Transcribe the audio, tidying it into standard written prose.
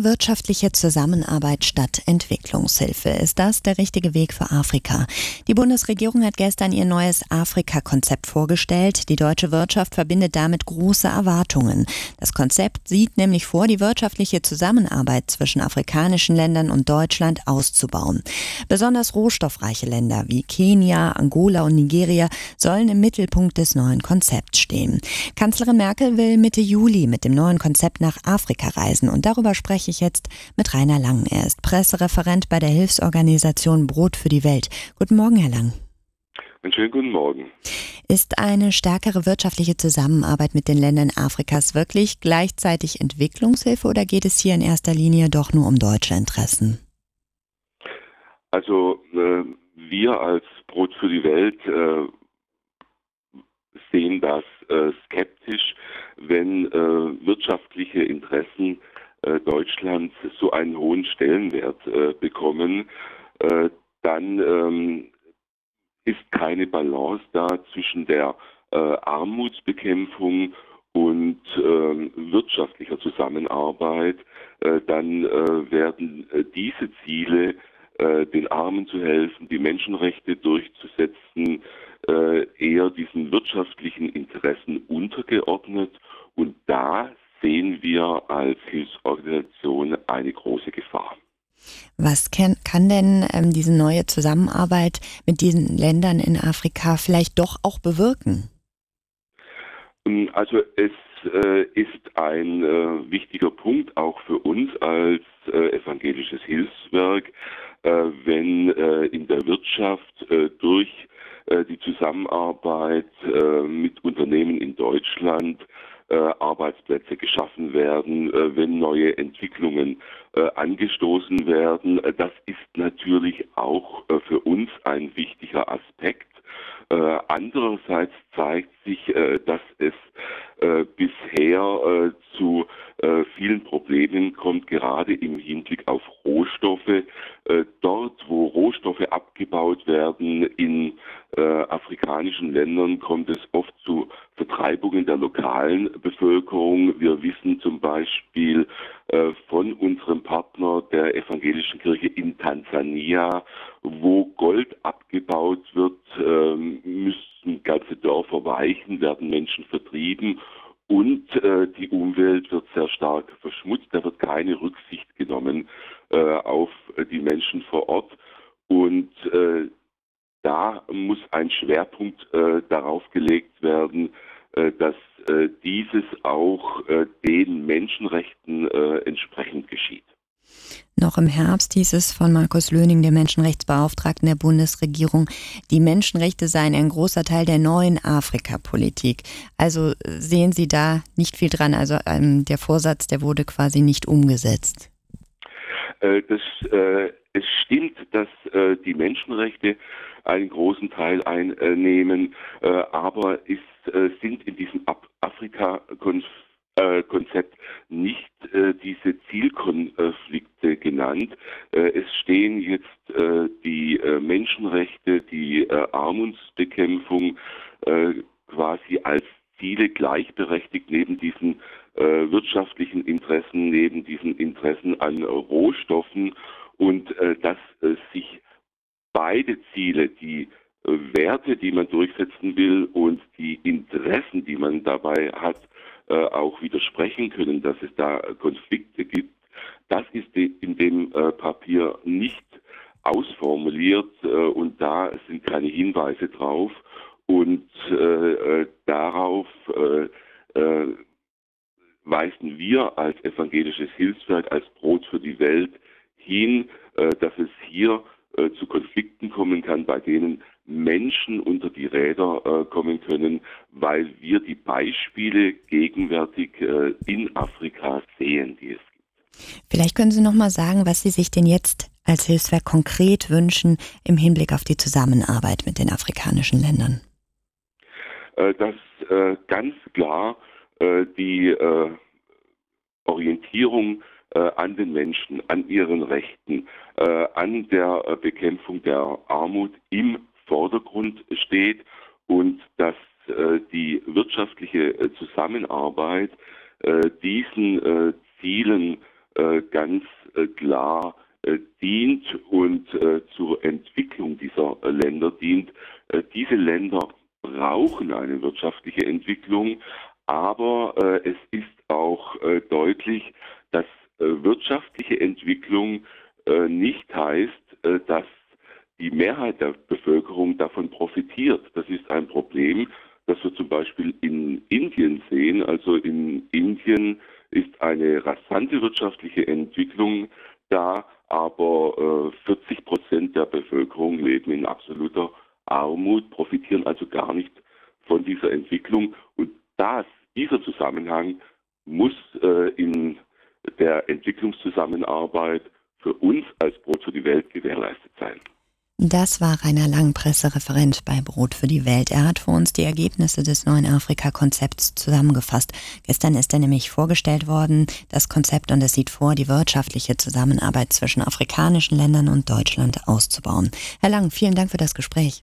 Mehr wirtschaftliche Zusammenarbeit statt Entwicklungshilfe. Ist das der richtige Weg für Afrika? Die Bundesregierung hat gestern ihr neues Afrika-Konzept vorgestellt. Die deutsche Wirtschaft verbindet damit große Erwartungen. Das Konzept sieht nämlich vor, die wirtschaftliche Zusammenarbeit zwischen afrikanischen Ländern und Deutschland auszubauen. Besonders rohstoffreiche Länder wie Kenia, Angola und Nigeria sollen im Mittelpunkt des neuen Konzepts stehen. Kanzlerin Merkel will Mitte Juli mit dem neuen Konzept nach Afrika reisen und darüber spreche ich jetzt mit Rainer Lang. Er ist Pressereferent bei der Hilfsorganisation Brot für die Welt. Guten Morgen, Herr Lang. Einen schönen guten Morgen. Ist eine stärkere wirtschaftliche Zusammenarbeit mit den Ländern Afrikas wirklich gleichzeitig Entwicklungshilfe oder geht es hier in erster Linie doch nur um deutsche Interessen? Also wir als Brot für die Welt sehen das skeptisch, wenn wirtschaftliche Interessen Deutschlands so einen hohen Stellenwert bekommen, dann ist keine Balance da zwischen der Armutsbekämpfung und wirtschaftlicher Zusammenarbeit. Dann werden diese Ziele, den Armen zu helfen, die Menschenrechte durchzusetzen, eher diesen wirtschaftlichen Interessen untergeordnet. Und da sehen wir als Hilfsorganisation eine große Gefahr. Was kann denn diese neue Zusammenarbeit mit diesen Ländern in Afrika vielleicht doch auch bewirken? Also es ist ein wichtiger Punkt auch für uns als evangelisches Hilfswerk, wenn in der Wirtschaft durch die Zusammenarbeit mit Unternehmen in Deutschland Arbeitsplätze geschaffen werden, wenn neue Entwicklungen angestoßen werden. Das ist natürlich auch für uns ein wichtiger Aspekt. Andererseits zeigt sich, dass es bisher zu vielen Problemen kommt, gerade im Hinblick auf Rohstoffe. Dort, wo Rohstoffe abgebaut werden in afrikanischen Ländern, kommt es oft zu Vertreibungen der lokalen Bevölkerung. Wir wissen zum Beispiel von unserem Partner der evangelischen Kirche in Tansania, wo Gold abgebaut wird, müssen ganze Dörfer weichen, werden Menschen vertrieben und die Umwelt wird sehr stark verschmutzt. Da wird keine Rücksicht genommen auf die Menschen vor Ort und da muss ein Schwerpunkt darauf gelegt werden, dass dieses auch den Menschenrechten entsprechend geschieht. Noch im Herbst hieß es von Markus Löning, dem Menschenrechtsbeauftragten der Bundesregierung, die Menschenrechte seien ein großer Teil der neuen Afrikapolitik. Also sehen Sie da nicht viel dran, also der Vorsatz, der wurde quasi nicht umgesetzt. Es stimmt, dass die Menschenrechte einen großen Teil einnehmen, aber sind in diesem Afrika-Konzept nicht diese Zielkonflikte genannt. Es stehen jetzt die Menschenrechte, die Armutsbekämpfung quasi als Ziele gleichberechtigt neben diesen wirtschaftlichen Interessen, neben diesen Interessen an Rohstoffen und dass sich beide Ziele, die Werte, die man durchsetzen will und die Interessen, die man dabei hat, auch widersprechen können, dass es da Konflikte gibt. Das ist in dem Papier nicht ausformuliert und da sind keine Hinweise drauf und darauf weisen wir als evangelisches Hilfswerk, als Brot für die Welt hin, dass es hier zu Konflikten kommen kann, bei denen Menschen unter die Räder kommen können, weil wir die Beispiele gegenwärtig in Afrika sehen, die es gibt. Vielleicht können Sie noch mal sagen, was Sie sich denn jetzt als Hilfswerk konkret wünschen im Hinblick auf die Zusammenarbeit mit den afrikanischen Ländern. Dass ganz klar die Orientierung an den Menschen, an ihren Rechten, an der Bekämpfung der Armut im Vordergrund steht und dass die wirtschaftliche Zusammenarbeit diesen Zielen ganz klar dient und zur Entwicklung dieser Länder dient. Diese Länder brauchen eine wirtschaftliche Entwicklung, aber es ist auch deutlich, dass wirtschaftliche Entwicklung nicht heißt, dass die Mehrheit der Bevölkerung davon profitiert. Das ist ein Problem, das wir zum Beispiel in Indien sehen. Also in Indien ist eine rasante wirtschaftliche Entwicklung da, aber 40% der Bevölkerung leben in absoluter Armut, profitieren also gar nicht von dieser Entwicklung. Und dieser Zusammenhang muss in der Entwicklungszusammenarbeit für uns als Brot für die Welt gewährleistet sein. Das war Rainer Lang, Pressereferent bei Brot für die Welt. Er hat für uns die Ergebnisse des neuen Afrika-Konzepts zusammengefasst. Gestern ist er nämlich vorgestellt worden, das Konzept, und es sieht vor, die wirtschaftliche Zusammenarbeit zwischen afrikanischen Ländern und Deutschland auszubauen. Herr Lang, vielen Dank für das Gespräch.